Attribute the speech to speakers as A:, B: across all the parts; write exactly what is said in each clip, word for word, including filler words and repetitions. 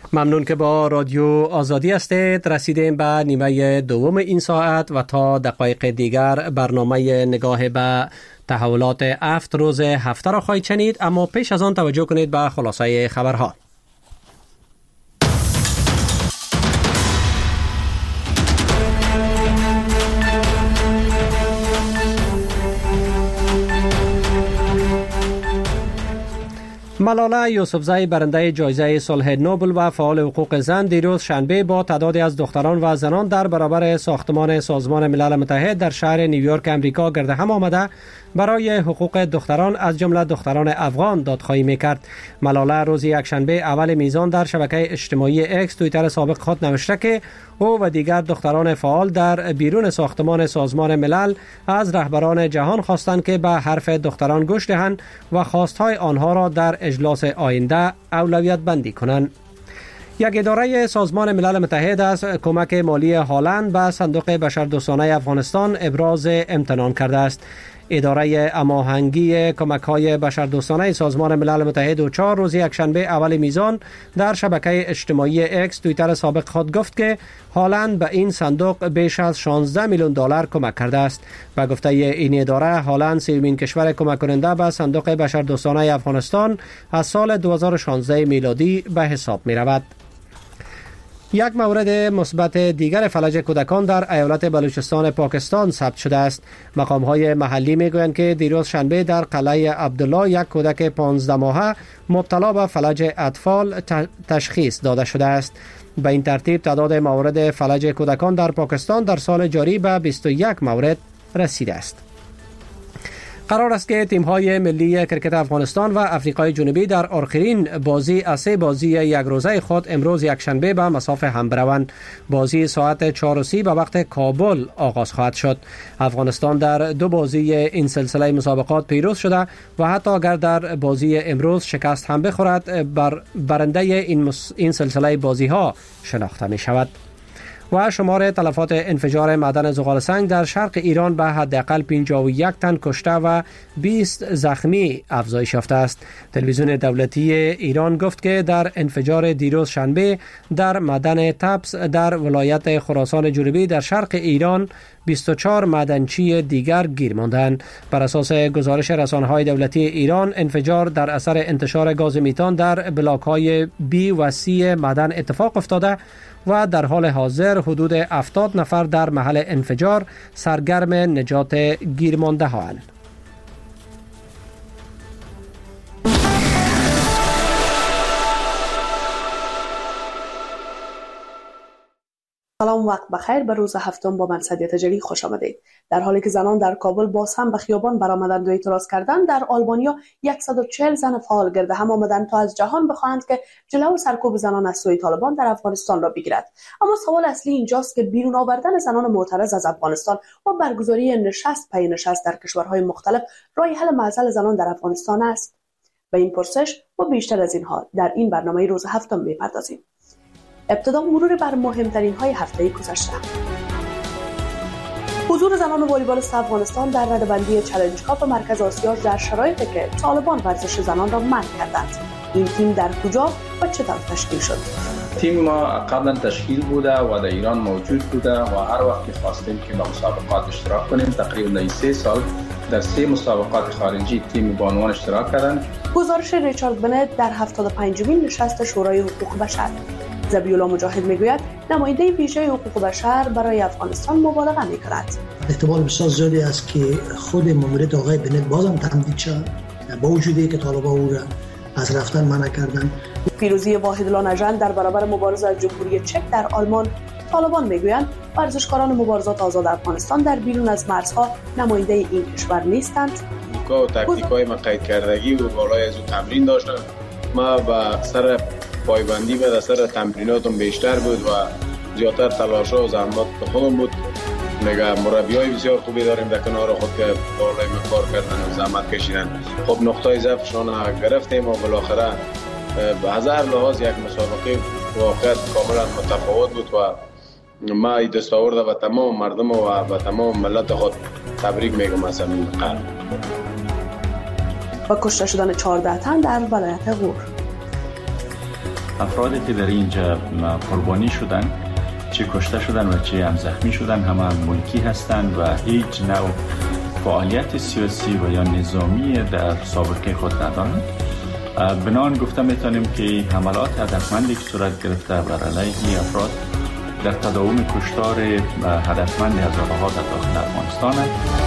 A: ممنون که با رادیو آزادی هستید. رسیدیم به نیمه دوم این ساعت و تا دقایق دیگر برنامه نگاه به تحولات هفت روز هفته را خواهید شنید، اما پیش از آن توجه کنید به خلاصه خبرها. ملاله یوسفزئی برنده جایزه صلح نوبل و فعال حقوق زن دیروز شنبه با تعدادی از دختران و زنان در برابر ساختمان سازمان ملل متحد در شهر نیویورک امریکا گرد هم آمده برای حقوق دختران از جمله دختران افغان دادخواهی میکرد. ملاله روز یکشنبه اول میزان در شبکه اجتماعی اکس توییتر سابق خود نوشته که او و دیگر دختران فعال در بیرون ساختمان سازمان ملل از رهبران جهان خواستند که به حرف دختران گوش دهند و خواستهای آنها را در اجلاس آینده اولویت بندی کنند. یک اداره سازمان ملل متحد از کمک مالی هالند به صندوق بشردوستانه افغانستان ابراز امتنان کرده است. اداره هماهنگی کمک‌های بشردوستانه سازمان ملل متحد و چهار روز یکشنبه اول میزان در شبکه اجتماعی اکس توییتر سابق خود گفت که هالند به این صندوق بیش از شانزده میلیون دلار کمک کرده است. به گفته این اداره، هالند سومین کشور کمک کننده به صندوق بشردوستانه افغانستان از سال دو هزار و شانزده میلادی به حساب می رود. یک مورد مثبت دیگر فلج کودکان در ایالت بلوچستان پاکستان ثبت شده است. مقام‌های محلی میگویند که دیروز شنبه در قلعه عبدالله یک کودک پانزده ماهه مبتلا به فلج اطفال تشخیص داده شده است. به این ترتیب تعداد موارد فلج کودکان در پاکستان در سال جاری به بیست و یک مورد رسیده است. قرار است که تیم‌های ملی کرکت افغانستان و افریقای جنوبی در آخرین بازی از سه بازی یک روزه خود امروز یکشنبه به مساف هم بروند. بازی ساعت چهار و سی به وقت کابل آغاز خواهد شد. افغانستان در دو بازی این سلسله مسابقات پیروز شده و حتی اگر در بازی امروز شکست هم بخورد بر برنده این, مس... این سلسله بازی‌ها شناخته می شود. و شمار تلفات انفجار معدن زغال سنگ در شرق ایران به حداقل پنجاه و یک تن کشته و بیست زخمی افزایش یافته است. تلویزیون دولتی ایران گفت که در انفجار دیروز شنبه در معدن طبس در ولایت خراسان جنوبی در شرق ایران بیست و چهار معدنچی دیگر گیر ماندند. بر اساس گزارش رسانه‌های دولتی ایران، انفجار در اثر انتشار گاز میتان در بلاک‌های بی و سی معدن اتفاق افتاده و در حال حاضر حدود هفتاد نفر در محل انفجار سرگرم نجات گیرمانده هاند.
B: سلام، وقت بخیر. به روز هفتم با من سدیه تجلی خوش آمدید. در حالی که زنان در کابل باز هم به خیابان برآمدند و اعتراض کردند، در آلبانیا صد و چهل زن فعال گرد هم آمدند تا از جهان بخواهند که جلو سرکوب زنان از سوی طالبان در افغانستان را بگیرد. اما سوال اصلی اینجاست که بیرون آوردن زنان معترض از افغانستان و برگزاری نشست پی نشست در کشورهای مختلف راه حل معضل زنان در افغانستان است؟ به این پرسش و بیشتر از اینها در این برنامه روز هفتم می‌پردازیم. ابتدا مرور بر مهمترین های هفته گذشته. حضور زنان والیبال افغانستان در رده‌بندی چالش کاپ مرکز آسیا در شرایطی که طالبان ورزش زنان را منع کردند. این تیم در کجا و چطور تشکیل شد؟
C: تیم ما قبلا تشکیل بوده و در ایران موجود بوده و هر وقت خواستیم که با مسابقات اشتراک کنیم. تقریبا سه سال در سه مسابقات خارجی تیم بانوان اشتراک کردند.
B: گزارش ریچارد بنت در هفتاد و پنجمین نشست شورای حقوق بشر. ذبیح‌الله مجاهد میگوید نماینده ویژه حقوق بشر برای افغانستان مبالغه میکند.
D: احتمال بسیار زیادی است که خود ماموریت آقای بنت بازم تمدید شد با وجودی که طالبان او را از رفتن منع کردند.
B: پیروزی واحدالله نژاد در برابر مبارزه از جمهوری چک در آلمان. طالبان میگویند ورزشکاران مبارزات آزاد افغانستان در بیرون از مرزها نماینده این کشور نیستند.
C: و تاکتیک‌های ما قید کردگی و بالای از تمرین داشتم. ما با سر پایبندی به اثر تمریناتم بیشتر بود و زیادتر تلاش‌ها و زحمات خودم بود. نگاه مربیای بسیار خوبی داریم در کنار خود که بالای کار کردن و زحمت کشیدن. خب نقطه ضعفشون گرفتیم و بالاخره به هزار لحاظ یک مسابقه واقعا کاملا متفاوت بود و ما این دستاورد به تمام مردم و به تمام ملت خود تبریک میگم از همین قلب.
B: و کشته شدن چهارده تن در ولایت غور.
E: افرادی که در اینجا قربانی شدن، چه کشته شدن و چه هم زخمی شدن، همه ملکی هستند و هیچ نوع فعالیت سیاسی و یا نظامی در سابقه خود ندارند. بنان گفته میتونیم که حملات هدفمندی که صورت گرفته بر علیه افراد در تداوم کشتار هدفمند هزارها در داخل افغانستان است.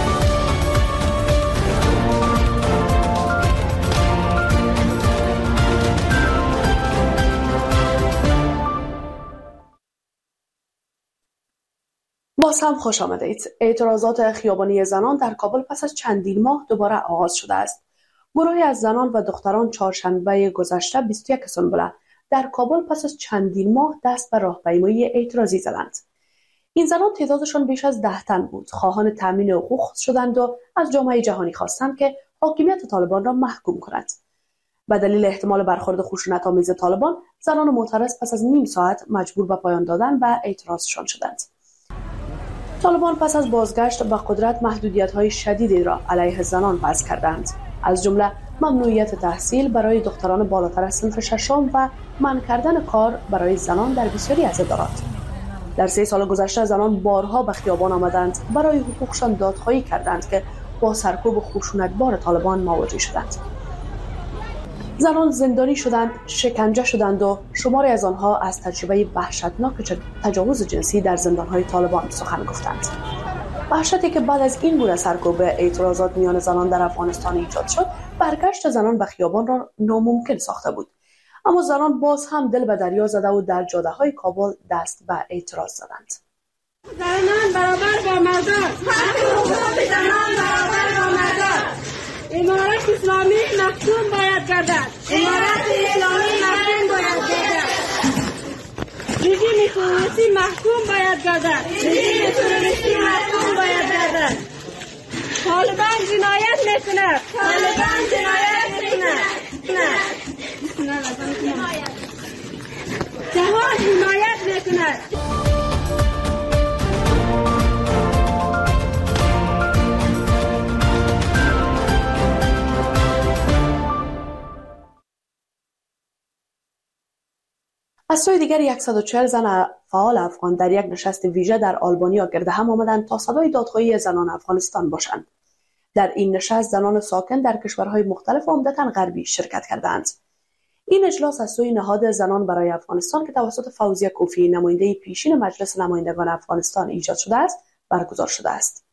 B: باز هم خوش آمدید. اعتراضات خیابانی زنان در کابل پس از چندین ماه دوباره آغاز شده است. گروهی از زنان و دختران چهارشنبه گذشته بیست و یک سنبله در کابل پس از چندین ماه دست به راهپیمایی اعتراضی زدند. این زنان تعدادشان بیش از ده تن بود. خواهان تامین حقوق شدند و از جامعه جهانی خواستند که حاکمیت طالبان را محکوم کند. به دلیل احتمال برخورد خشونت‌آمیز طالبان، زنان معترض پس از نیم ساعت مجبور به پایان دادن و اعتراضشان شدند. طالبان پس از بازگشت به قدرت محدودیت‌های شدیدی را علیه زنان وضع کردند، از جمله ممنوعیت تحصیل برای دختران بالاتر از صنف ششم و منع کردن کار برای زنان در بسیاری از ادارات. در سه سال گذشته زنان بارها به خیابان آمدند، برای حقوقشان دادخواهی کردند که با سرکوب و خشونت‌بار طالبان مواجه شدند. زنان زندانی شدند، شکنجه شدند و شماری از آنها از تجربه وحشتناک تجاوز جنسی در زندان‌های طالبان سخن گفتند. وحشتی که بعد از این گونه سرکوب اعتراضات میان زنان در افغانستان ایجاد شد، برگشت زنان به خیابان را ناممکن ساخته بود. اما زنان باز هم دل به دریا زده و در جاده‌های کابل دست به اعتراض زدند.
F: زنان برابر با مردان، حقوق زنان برابر با مردان. امارت اسلامی محکوم باید گردد. امارت اسلامی محکوم باید گردد. رژیم تروریستی محکوم باید گردد. رژیم تروریستی محکوم باید گردد. طالبان جنایت میکند. طالبان جنایت میکند. جهان حمایت میکند.
B: از سوی دیگر صد و چهل زن فعال افغان در یک نشست ویژه در آلبانیا گرد هم آمدند تا صدای دادخواهی زنان افغانستان باشند. در این نشست زنان ساکن در کشورهای مختلف عمدتاً غربی شرکت کردند. این اجلاس از سوی نهاد زنان برای افغانستان که توسط فوزیه کوفی نماینده پیشین مجلس نمایندگان افغانستان ایجاد شده است، برگزار شده است.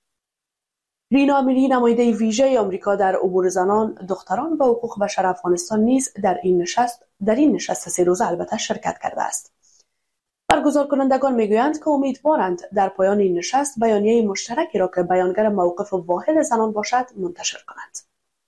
B: رینا امیری نماینده ویژه آمریکا در امور زنان، دختران و حقوق بشر افغانستان نیز در این نشست در این نشست سه روزه البته شرکت کرده است. برگزار کنندگان میگویند که امیدوارند در پایان این نشست بیانیه مشترکی را که بیانگر موقف واحد زنان باشد منتشر کنند.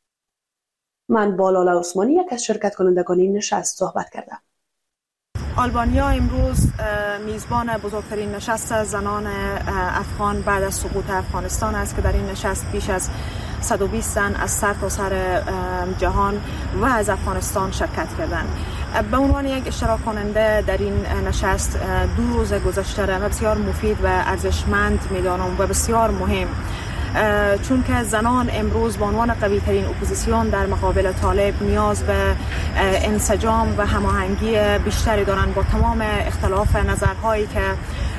B: من با لاله عثمانی یک از شرکت کنندگان این نشست صحبت کردم.
G: آلبانیا امروز میزبان بزرگترین نشست زنان افغان بعد از سقوط افغانستان است که در این نشست بیش از صد و بیست زن از سر تا سر جهان و از افغانستان شرکت کردند. به عنوان یک اشتراک کننده در این نشست دو روز گذشته را بسیار مفید و ارزشمند می‌دانم و بسیار مهم، چون که زنان امروز به عنوان قوی ترین اپوزیسیون در مقابل طالب نیاز به انسجام و هماهنگی بیشتری دارند با تمام اختلاف نظرهایی که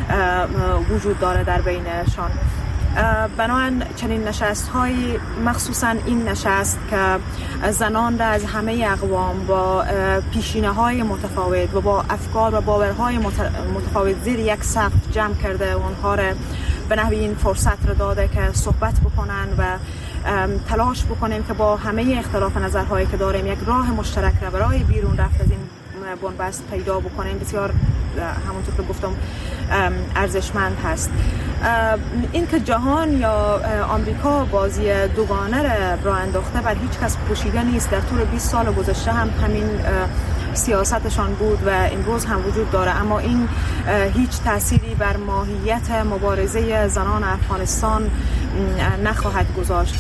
G: وجود داره در بینشان. بنابراین چنین نشست های مخصوصا این نشست که زنان را از همه اقوام با پیشینه های متفاوت و با افکار و باورهای متفاوت زیر یک سقف جمع کرده و آنها را به نحوی این فرصت را داده که صحبت بکنن و تلاش بکنیم که با همه اختلاف نظرهایی که داریم یک راه مشترک را برای بیرون رفت از این بنبست پیدا بکنیم. بسیار همونطور که گفتم ارزشمند هست. این که جهان یا آمریکا بازی دوگانه را راه انداخته بر هیچ کس پوشیده نیست. در طول بیست سال گذشته هم همین سیاستشان بود و امروز هم وجود داره، اما این هیچ تأثیری بر ماهیت مبارزه زنان افغانستان نخواهد گذاشت.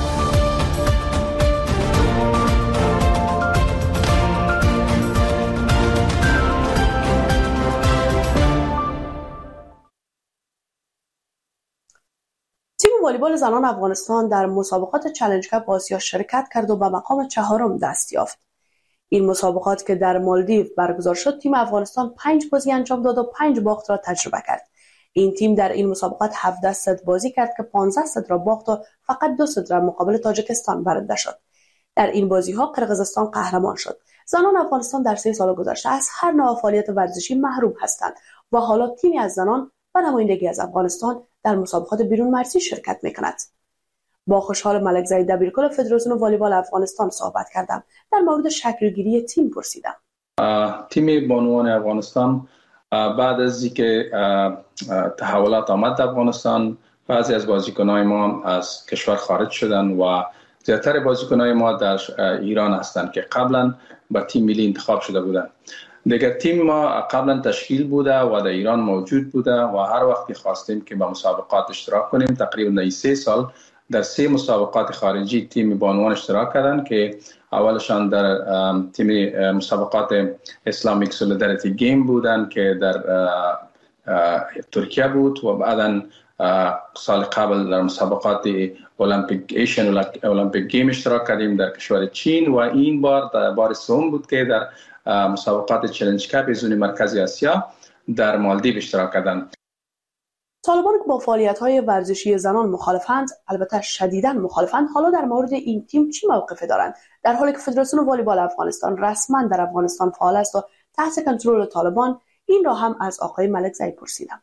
B: تیم والیبال زنان افغانستان در مسابقات چالش کاپ آسیا شرکت کرد و به مقام چهارم دست یافت. این مسابقات که در مالدیو برگزار شد، تیم افغانستان پنج بازی انجام داد و پنج باخت را تجربه کرد. این تیم در این مسابقات هفده ست بازی کرد که پانزده ست را باخت و فقط دو ست را مقابل تاجیکستان برنده شد. در این بازی‌ها قرقیزستان قهرمان شد. زنان افغانستان در سه سال گذشته از هر نوع فعالیت ورزشی محروم هستند و حالا تیمی از زنان و نمایندگی از افغانستان در مسابقات بیرون مرزی شرکت می‌کند. با خوشحال ملکزی دبیرکل فدراسیون والیبال افغانستان صحبت کردم. در مورد شکل‌گیری تیم پرسیدم.
H: تیم بانوان افغانستان بعد از اینکه تحولات آمد در افغانستان، بعضی از بازیکن‌های ما از کشور خارج شدن و زیادتر بازیکن‌های ما در ایران هستند که قبلا با تیم ملی انتخاب شده بودند. دیگر تیم ما قبلا تشکیل بوده و در ایران موجود بوده و هر وقت که خواستیم که با مسابقات اشتراک کنیم، تقریبا در سه سال در سه مسابقات خارجی تیم بانوان اشتراک کردند که اولشان در تیم مسابقات اسلامیک سولیداریتی گیم بودند که در ترکیه بود و بعداً سال قبل در مسابقات المپیک ایشین المپیک گیم اشتراک کردیم در کشور چین و این بار در بار سوم بود که در مسابقات چالش کپ زون مرکزی آسیا در مالدیو اشتراک کردند.
B: طالبان که با فعالیت‌های ورزشی زنان مخالفند، البته شدیداً مخالفند، حالا در مورد این تیم چی موقفی دارند؟ در حالی که فدراسیون والیبال افغانستان رسما در افغانستان فعال است و تحت کنترل طالبان، این را هم از آقای ملکزی پرسیدم.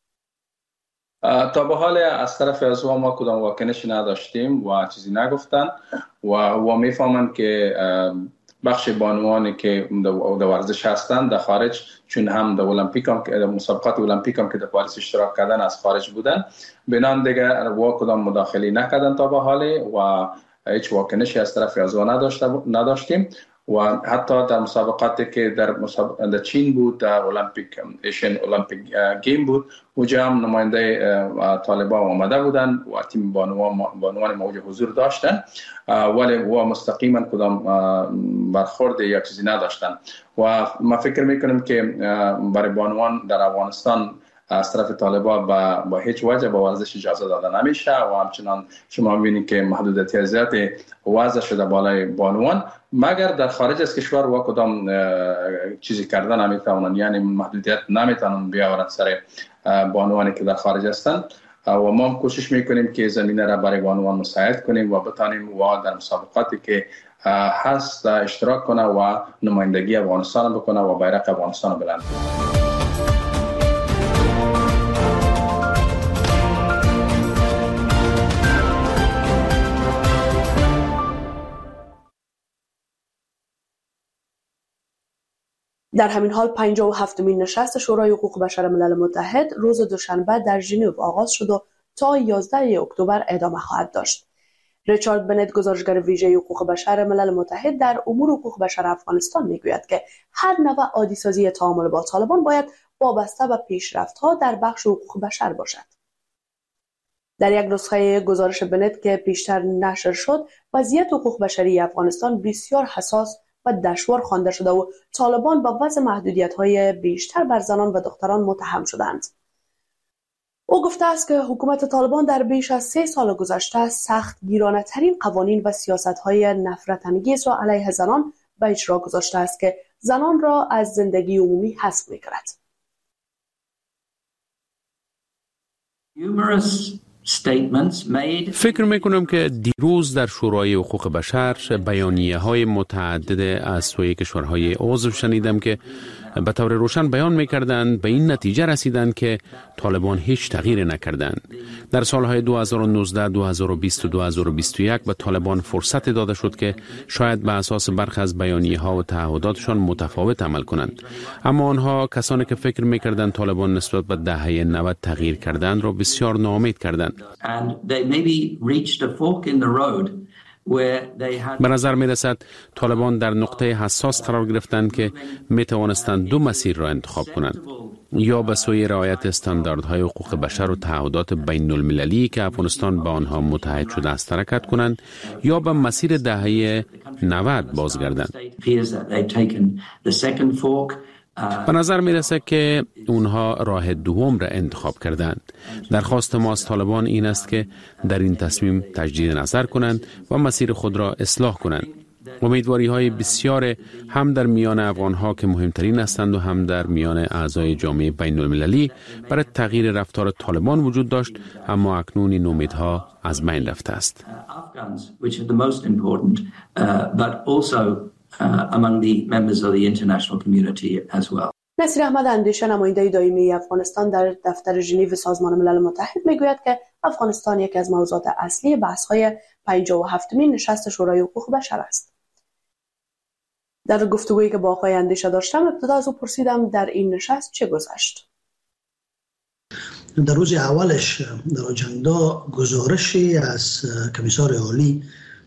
H: تا به حال از طرف از ما کدام واکنشی نداشتیم و چیزی نگفتن و و میفهمند که بخش بانوانی که در ورزش هستند در خارج، چون هم در المپیک هم که مسابقات المپیک هم که در پاریس اشتراک کردن از خارج بودن، بنان دیگه و کدام مداخله نکردن تا به حال و هیچ واکنشی از طرف از ما نداشتیم. و حتی در مسابقاتی که در مسابقات در چین بود، در المپیک ایشین المپیک گیم بود، اونجا هم نماینده طالبان آمده بودن و تیم بانوان بانوان موجود حضور داشتن، ولی و مستقیما کدام برخورد یا چیزی نداشتن. و ما فکر میکنیم که برای بانوان در افغانستان از طرف طالبان با, با هیچ وجه با ورزش اجازه داده نمیشه و همچنان شما میبینید که محدودیت زیادی وضع شده بالای بانوان، مگر در خارج از کشور و کدام چیزی کردن نمیتونن، یعنی محدودیت نمیتونن بیاورن سر بانوانی که در خارج هستند و ما هم کوشش میکنیم که زمینه را برای بانوان مساعد کنیم و بتانیم و در مسابقاتی که هست اشتراک کنه و نمایندگی افغانستان بکنه و بیرق افغانستان بلند کنه.
B: در همین حال پنجاه و هفتمین نشست شورای حقوق بشر ملل متحد روز دوشنبه در ژنو آغاز شد و تا یازده اکتبر ادامه خواهد داشت. ریچارد بنت، گزارشگر ویژه حقوق بشر ملل متحد در امور حقوق بشر افغانستان، میگوید که هر نوع عادی‌سازی تعامل با طالبان باید وابسته به پیشرفت‌ها در بخش حقوق بشر باشد. در یک نسخه گزارش بنت که پیشتر نشر شد، وضعیت حقوق بشری افغانستان بسیار حساس و دشوار خوانده شده و طالبان با وضع محدودیت‌های بیشتر بر زنان و دختران متهم شدند. او گفته است که حکومت طالبان در بیش از سه سال گذشته سخت گیرانه ترین قوانین و سیاست‌های نفرت انگیز را علیه زنان به اجرا گذاشته است که زنان را از زندگی عمومی حذف می‌کند.
I: فکر میکنم که دیروز در شورای حقوق بشر بیانیه های متعدد از سوی کشورهای عضو شنیدم که به طور روشن بیان میکردند به این نتیجه رسیدند که طالبان هیچ تغییر نکردند. در سالهای دو هزار و نوزده، دو هزار و بیست و دو هزار و بیست و یک به طالبان فرصت داده شد که شاید به اساس برخی از بیانیه ها و تعهداتشان متفاوت عمل کنند، اما آنها کسانی که فکر میکردند طالبان نسبت به دهه نود تغییر کردند را بسیار ناامید کردند. به نظر می رسد طالبان در نقطه حساس قرار گرفتند که می توانستند دو مسیر را انتخاب کنند، یا به سوی رعایت استانداردهای حقوق بشر و تعهدات بین المللی که افغانستان با آنها متحد شده است حرکت کنند، یا به مسیر دهه نود بازگردند. به نظر می رسد که اونها راه دوم را انتخاب کردند. درخواست ما از طالبان این است که در این تصمیم تجدید نظر کنند و مسیر خود را اصلاح کنند. امیدواری های بسیار هم در میان افغان ها که مهمترین هستند و هم در میان اعضای جامعه بین المللی برای تغییر رفتار طالبان وجود داشت، اما اکنون این امیدها از بین رفته است.
B: نصیر احمد اندیشه، نماینده دائمی افغانستان در دفتر ژنو سازمان ملل متحد، میگوید که افغانستان یکی از موضوعات اصلی بحث‌های پنجاه و هفتمین نشست شورای حقوق بشر است. در گفتگویی که با آقای اندیشه داشتم، ابتدا از او پرسیدم در این نشست چه گذشت.
D: در روز اولش در آجندا گزارشی از کمیسار عالی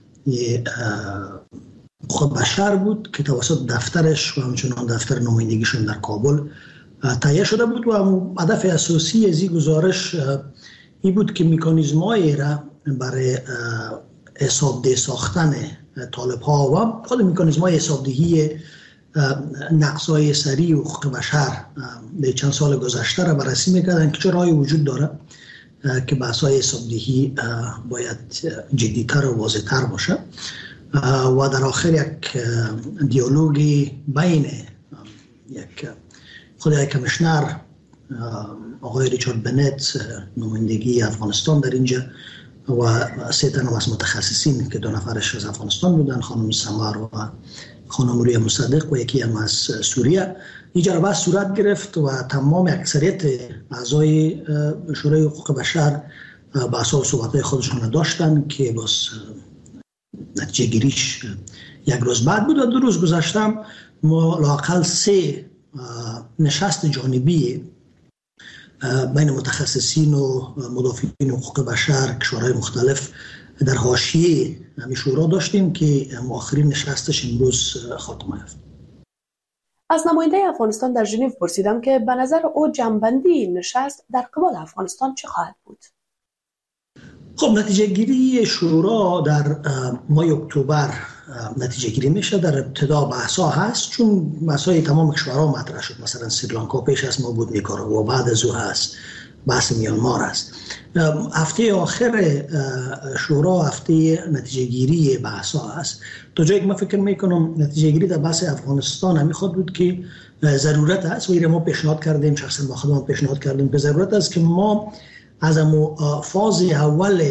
D: حقوق بشر بود که توسط دفترش و همچنان دفتر نمایندگیشون در کابل تهیه شده بود و هدف اساسی از این گزارش این بود که مکانیزم‌هایی را برای حسابدهی ساختن طالب‌ها و خود مکانیزم‌های حسابدهی نقص‌های سریع حقوق بشر در چند سال گذشته را بررسی می‌کردند که چه راهی وجود داره که بحث‌های حسابدهی باید جدی‌تر و واضح‌تر باشه و در آخر یک دیالوگی بین یک خود یک کمیشنر آقای ریچارد بنت نمایندگی افغانستان در اینجا و سه تن از متخصصین که دو نفرش از افغانستان بودن، خانم سمر و خانم رویا مصدق و یکی هم از سوریه، اینجا بحث صورت گرفت و تمام اکثریت اعضای شورای حقوق بشر بحث‌ها و صحبت‌های خودشون داشتن که باز نتیجه گیریش یک روز بعد بود و دو روز گذشتم ما لااقل سه نشست جانبی بین متخصصین و مدافعین حقوق بشر کشورهای مختلف در حاشیه همین شورا داشتیم که آخرین نشستش امروز خاتمه یافت.
B: از نماینده افغانستان در ژنو پرسیدم که به نظر او جنبندی نشست در قبال افغانستان چه خواهد بود؟
D: خب نتیجه گیری شورا در ماه اکتبر نتیجه گیری میشه. در ابتدا بحثا هست چون بحثای تمام کشورها مطرح شد، مثلا سریلانکا پیش از ما بود، نیکاراگوآ بعد از او هست، بحث میانمار است. هفته آخر شورا هفته نتیجه گیری بحثا هست. تا جایی که من فکر میکنم نتیجه گیری در بحث افغانستان همی خود بود که ضرورت است و این ما پیشنهاد کردیم، شخصا با خودم پیشنهاد کردیم که ضرورت است که ما از امو فاز اول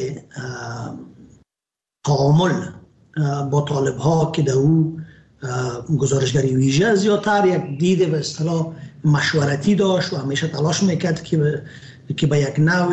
D: تعامل با طالب ها که در او گزارشگری ویژه زیادتر یک دید به اصطلاح مشورتی داشت و همیشه تلاش میکرد که به, که به یک نوع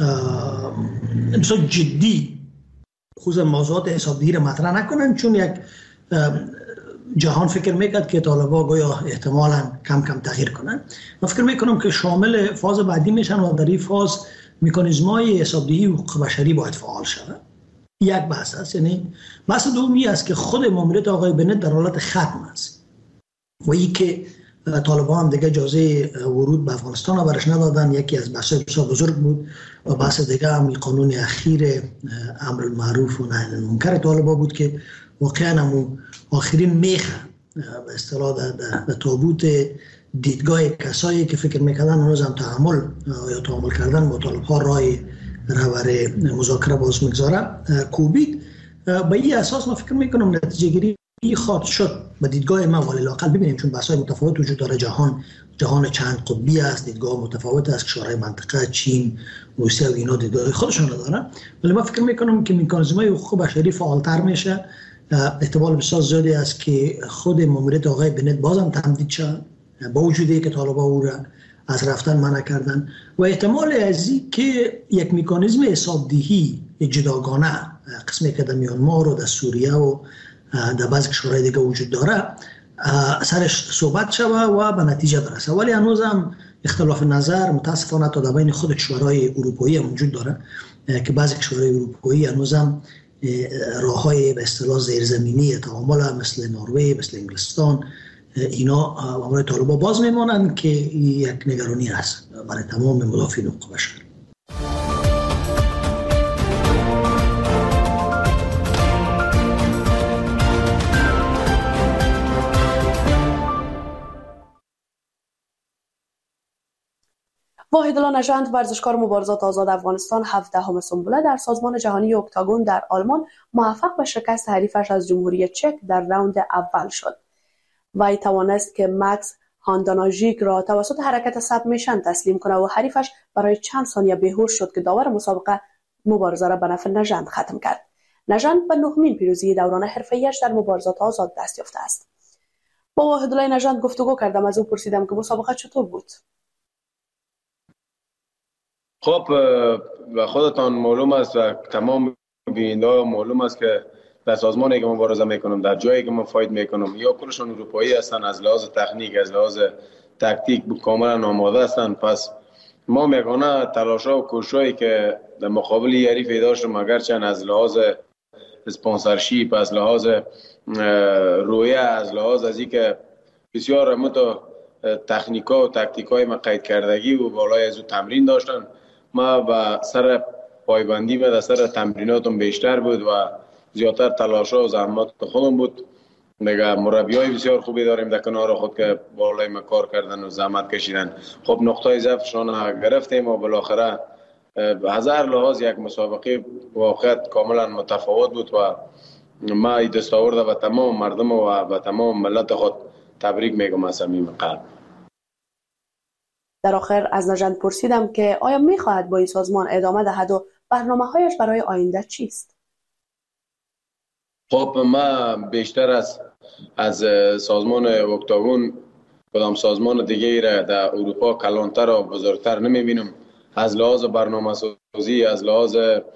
D: بسیار جدی خصوصا موضوعات حسابدهی را مطرح نکنن، چون یک جهان فکر میکرد که طالبا گویا احتمالاً کم کم تغییر کنن. من فکر میکنم که شامل فاز بعدی میشن و در این فاز مکانیزم‌های حسابدهی حقوق بشری باید فعال شود. یک بحث است. یعنی بحث دومی است که خود ماموریت آقای بنت در حالت ختم است و این که طالبان هم دیگه اجازه ورود به افغانستان برش ندادن، یکی از بحث‌های بسیار بزرگ بود. و بحث دیگه هم قانون اخیر امر المعروف و نهی عن المنکر طالبان بود که واقعا هم آخرین میخه به اصطلاح در تابوت دیدگاه کسایی که فکر میکردن هنوز هم تحمل یا تعامل کردن با طالب‌ها رای رهبر مذاکره باز میگذاره کوبید. به این اساس ما فکر میکنم نتیجه گیری خواهد شد به دیدگاه من، ولی لااقل ببینیم چون بحث‌های متفاوت وجود داره، جهان جهان چند قطبی است، دیدگاه متفاوت است، کشورهای منطقه چین، روسیه و اینا دیدگاه خودشون دارن، ولی ما فکر میکنم که مکانیزم‌های حقوق بشری فعالتر میشه. احتمال بسیار زیادی است که خود ماموریت آقای بنت بازم تمدید شد با وجودی که طالبان او را از رفتن منع کردن و احتمال ازی که یک مکانیزم حسابدهی جداگانه قسمی که در میانمار و در سوریه و در بعض کشورهای دیگه وجود داره سرش صحبت شوه و به نتیجه برسه، ولی هنوز هم اختلاف نظر متاسفانه تا در بین خود کشورهای اروپایی هم وجود داره که بعضی کشورهای اروپایی هنوز هم راههای به اصطلاح زیرزمینی تعامل مثل نروژ، مثل انگلستان، اینا برای طالبان باز میمانند که یک نگرانی است برای تمام مدافعین حقوق بشر.
B: واحدالله نژند، ورزشکار مبارزات آزاد افغانستان، هفدهم سنبله در سازمان جهانی اکتاگون در آلمان موفق به شکست حریفش از جمهوری چک در راوند اول شد. وی توانست که مکس هانداناژیک را توسط حرکت سبمیشن تسلیم کنه و حریفش برای چند ثانیه بیهوش شد که داور مسابقه مبارزه را به نفع نژند ختم کرد. نژند به نهمین پیروزی دوران حرفه‌ایش در مبارزات آزاد دست یافته است. با واحدالله نژند گفتگو کردم، از او پرسیدم که مسابقه چطور بود.
C: خب و خودتان معلوم است و تمام بیننده معلوم است که در سازمانی که مبارزه میکنم، در جایی که من فایت میکنم، یا کلشون اروپایی هستن، از لحاظ تکنیک، از لحاظ تاکتیک کاملا آماده هستن. پس ما میگانه تلاش‌ها و کوششایی که در مقابل حریف داشتم، اگرچه از لحاظ اسپانسرشیپ، از لحاظ رویه، از لحاظ از اینکه بسیار متو تکنیکا و تاکتیکای ما قید کردگی و بالای از تمرین داشتن، ما با سر پایبندی و سر تمریناتم بیشتر بود و زیادتر تلاش‌ها و زحمات خودم بود. دیگه مربیای بسیار خوبی داریم در کنار خود که بالای ما کار کردن و زحمت کشیدن. خب نقطه ضعفشون گرفتیم و بالاخره هزار لحاظ یک مسابقه واقعیت کاملا متفاوت بود و ما دستاورد و تمام مردم و و تمام ملت خود تبریک میگم از صمیم قلب.
B: در آخر از نژند پرسیدم که آیا میخواهد با این سازمان ادامه دهد و برنامه‌هایش برای آینده چیست؟
C: خب ما بیشتر از از سازمان اکتاگون کدام سازمان دیگه را در اروپا کلانتر و بزرگتر نمیبینم. از لحاظ برنامه سازی، از لحاظ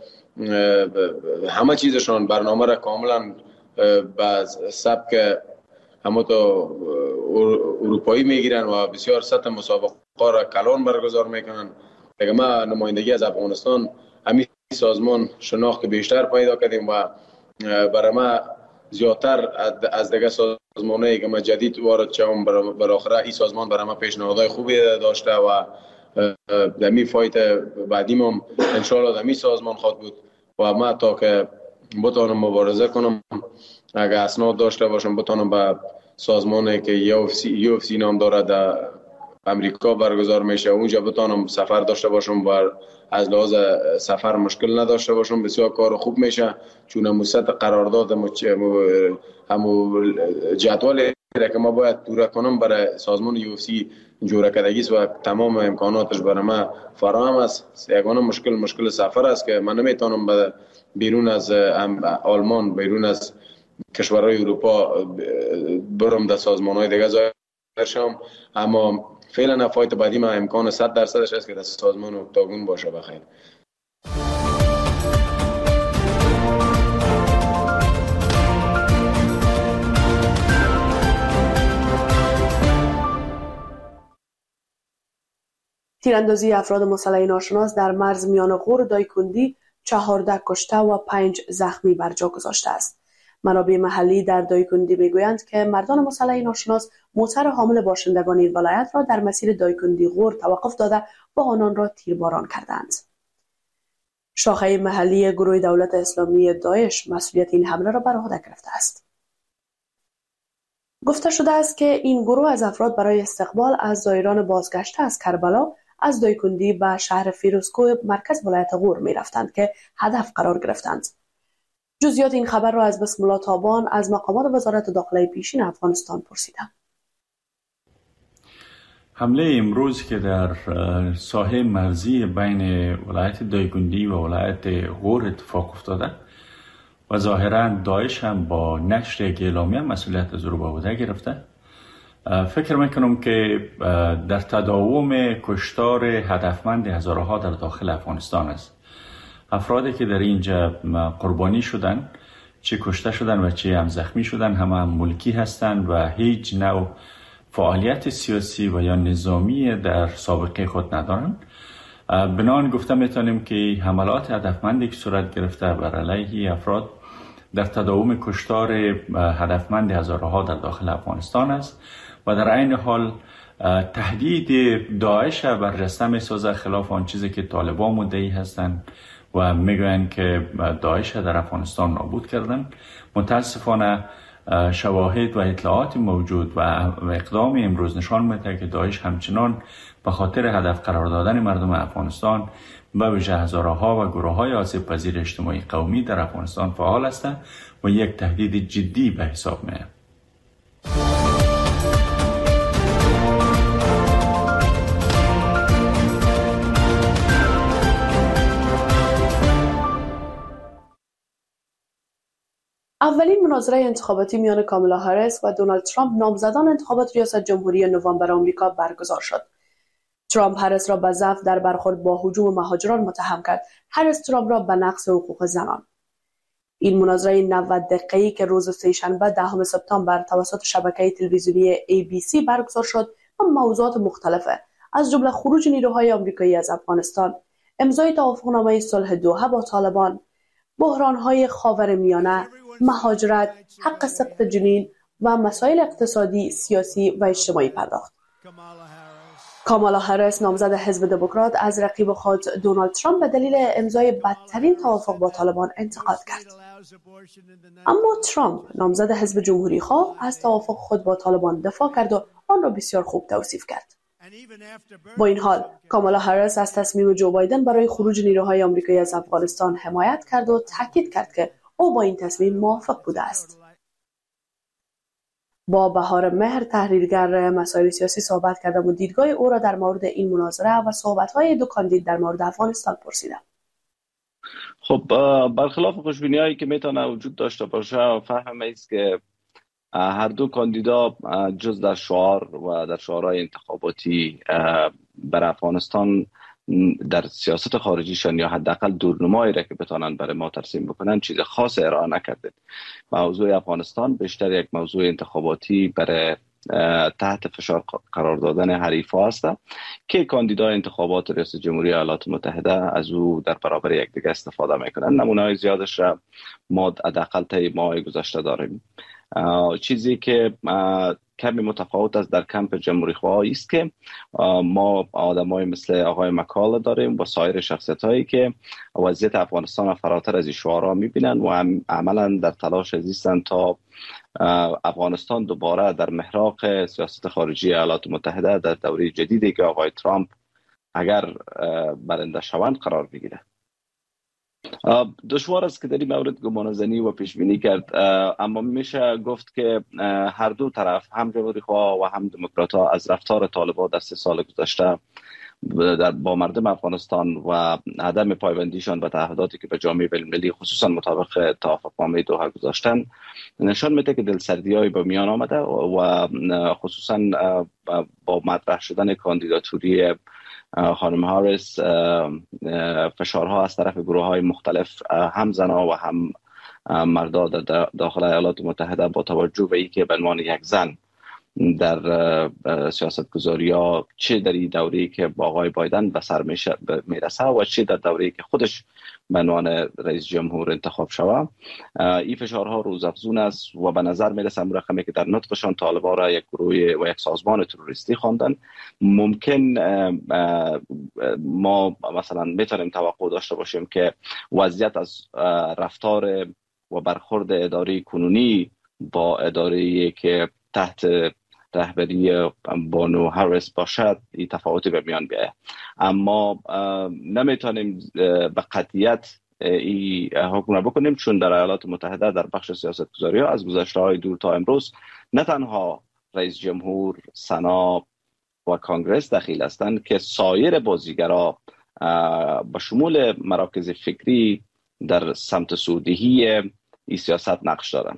C: همه چیزشان برنامه را کاملا به سبک همه تو اروپایی میگیرن و بسیار سطح مسابقه را کلان برگزار میکنن. دیگه ما نمایندگی از افغانستان همین سازمان شناخت بیشتر پیدا کردیم و برای ما زیادتر از دیگه سازمانایی که ما جدید وارد شدم، بالاخره این سازمان برای ما پیشنهادهای خوبی داشته و در می فایت بعدیم هم انشاءالله در می سازمان خواهد بود و ما تا که بتانم مبارزه کنم، اگر اسناد داشته باشم، بتانم به سازمانی که یو اف سی نام داره در امریکا برگزار میشه اونجا بتانم سفر داشته باشم و از لحاظ سفر مشکل نداشته باشم. بسیار کار خوب میشه چون مصد قرارداد همو جدول که ما باید پورا کنم برای سازمان یو اف سی جوره کردگی و تمام امکاناتش برای ما فراهم است. یگانه مشکل مشکل سفر است که من نمیتونم بیرون از آلمان، بیرون از کشورهای اروپا برم در سازمان‌های دیگه ظاهر شم، اما فعلا فایت بعدی ما امکان صد درصدش است که در سازمان اکتاگون باشه. بخیر.
B: تیراندازی افراد مسلح ناشناس در مرز میان غور و دایکندی چهارده کشته و پنج زخمی بر جا گذاشته است. منابع محلی در دایکندی میگویند که مردان مسلح ناشناس موتر حامل باشندگان این ولایت را در مسیر دایکندی غور توقف داده و آنان را تیرباران کردند. شاخه محلی گروه دولت اسلامی داعش مسئولیت این حمله را بر عهده گرفته است. گفته شده است که این گروه از افراد برای استقبال از زائران بازگشته از کربلا از دایکندی به شهر فیروزکوه مرکز ولایت غور می رفتند که هدف قرار گرفتند. جزئیات این خبر را از بسم الله تابان از مقامات وزارت داخله پیشین افغانستان پرسیدم.
E: حمله امروز که در ساحه مرزی بین ولایت دایکندی و ولایت غور اتفاق افتاده و ظاهراً داعش هم با نشر یک اعلامیه مسئولیت از او به عهده گرفته، فکر میکنم که در تداوم کشتار هدفمند هزارها در داخل افغانستان است. افرادی که در اینجا قربانی شدن، چه کشته شدن و چه هم زخمی شدن، همه هم ملکی هستند و هیچ نوع فعالیت سیاسی و یا نظامی در سابقه خود ندارند. بنان گفته میتونیم که حملات هدفمندی که صورت گرفته بر علیه افراد در تداوم کشتار هدفمند هزارها در داخل افغانستان است و در عین حال تهدید داعش برجسته میسازه خلاف آن چیزی که طالبان مدعی هستند و میگویند که داعش در افغانستان نابود کردن. متاسفانه شواهد و اطلاعات موجود و اقدام امروز نشان میده که داعش همچنان به خاطر هدف قرار دادن مردم افغانستان و ویژه هزارها و گروه‌های آسیب پذیر اجتماعی قومی در افغانستان فعال هستند و یک تهدید جدی به حساب میاد.
B: اولین مناظره انتخاباتی میان کامالا هریس و دونالد ترامپ نامزدان انتخابات ریاست جمهوری نوامبر آمریکا برگزار شد. ترامپ هریس را به ضعف در برخورد با هجوم مهاجران متهم کرد. هریس ترامپ را به نقض حقوق زنان. این مناظره نود دقیقه‌ای که روز سه‌شنبه دهم سپتامبر توسط شبکه تلویزیونی ای بی سی برگزار شد و موضوعات مختلف از جمله خروج نیروهای آمریکایی از افغانستان، امضای توافقنامه صلح دوحه با طالبان، بحران‌های خاورمیانه، مهاجرت، حق سقط جنین و مسائل اقتصادی، سیاسی و اجتماعی پرداخت. کامالا هریس نامزد حزب دموکرات از رقیب خود دونالد ترامپ به دلیل امضای بدترین توافق با طالبان انتقاد کرد. اما ترامپ نامزد حزب جمهوری خواه از توافق خود با طالبان دفاع کرد و آن را بسیار خوب توصیف کرد. با این حال کامالا هریس از تصمیم جو بایدن برای خروج نیروهای آمریکایی از افغانستان حمایت کرد و تاکید کرد که او با این تصمیم موافق بوده است. با بهار مهر تحلیلگر مسائل سیاسی صحبت کردم و دیدگاه او را در مورد این مناظره و صحبت‌های دو کاندید در مورد افغانستان پرسیدم.
J: خب برخلاف خوشبینی‌هایی که میتونه وجود داشته باشه، فهم است که هر دو کاندیدا جز در شعار و در شعارهای انتخاباتی بر افغانستان در سیاست خارجیشان یا حداقل دورنمایی را که بتونن برای ما ترسیم بکنن چیز خاص ارائه نکرده. موضوع افغانستان بیشتر یک موضوع انتخاباتی برای تحت فشار قرار دادن حریفا است که کاندیدای انتخابات ریاست جمهوری ایالات متحده از او در برابر یکدیگر استفاده میکنن. نمونه‌های زیادش را ما حداقل طی ماه گذشته داریم. چیزی که کمی متفاوت است در کمپ جمهوری خواه است که ما آدمای مثل آقای مکال داریم و سایر شخصیت هایی که وضعیت افغانستان فراتر از این شعارها میبینن و عملا در تلاش هستند تا افغانستان دوباره در محراق سیاست خارجی ایالات متحده در دوره جدیدی که آقای ترامپ اگر برنده شوند قرار بگیره. دشوار است که در این مورد گمانه‌زنی و پیشبینی کرد، اما میشه گفت که هر دو طرف هم جمهوری خواه و هم دموکرات ها از رفتار طالبان در سه سال گذشته در با مردم افغانستان و عدم پایبندیشان به تعهداتی که به جامعه بین‌المللی خصوصا مطابق توافقنامه دوحه گذاشتن نشان میده که دلسردی‌هایی به میان آمده و خصوصا با مطرح شدن کاندیداتوری خانم هریس فشارها از طرف گروه‌های مختلف هم زنها و هم مردا در داخل ایالات متحده با توجه به اینکه به عنوان یک زن در سیاست گذاری ها چه در این دوره‌ای که با آقای بایدن به سر میرسه و چه در دوره‌ای که خودش به عنوان رئیس جمهور انتخاب شود، این فشارها روزافزون است و به نظر میرسه رقمی که در نطقشان طالبان را یک گروه و یک سازمان تروریستی خواندن. ممکن ما مثلا میتونیم توقع داشته باشیم که وضعیت از رفتار و برخورد اداره کنونی با اداره که تحت رهبری بانو هریس باشد این تفاوتی به میان بیاید، اما نمیتونیم به قطعیت این حکم را بکنیم، چون در ایالات متحده در بخش سیاست گذاری ها از گذشته های دور تا امروز نه تنها رئیس جمهور، سنا و کانگرس دخیل هستند که سایر بازیگرا به شمول مراکز فکری در سمت سودهی این سیاست نقش دارند.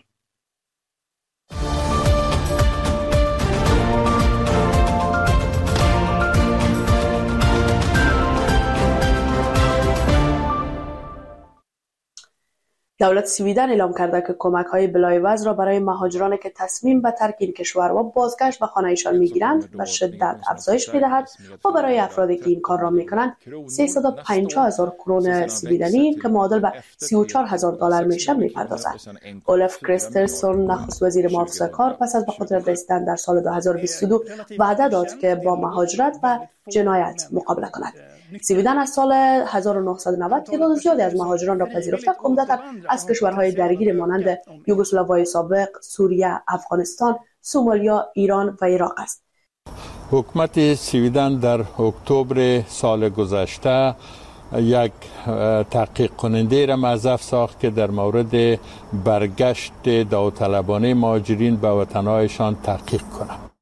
B: دولت سویدن اعلام کرده که کمک‌های بلایوز را برای مهاجرانی که تصمیم به ترک این کشور و بازگشت به خانه‌شان می‌گیرند به شدت افزایش می‌دهد و برای افرادی که این کار را می‌کنند سیصد و پنجاه هزار کرون سویدنی که معادل به سی و چهار هزار دلار میشه می‌پردازد. اولف کریسترسون نخست وزیر محافظه کار پس از به قدرت رسیدن در سال دو هزار و بیست و دو وعده داد که با مهاجرت و جنایت مقابله کند. سویدن از سال هزار و نهصد و نود تعداد زیادی از مهاجران را پذیرفته که عمدتاً از کشورهای درگیر مانند یوگسلاوی سابق، سوریه، افغانستان، سومالیا، ایران و عراق است.
K: حکومت سویدن در اکتبر سال گذشته یک تحقیق کننده را موظف ساخت که در مورد برگشت داوطلبانه مهاجرین به وطنهایشان تحقیق کنند.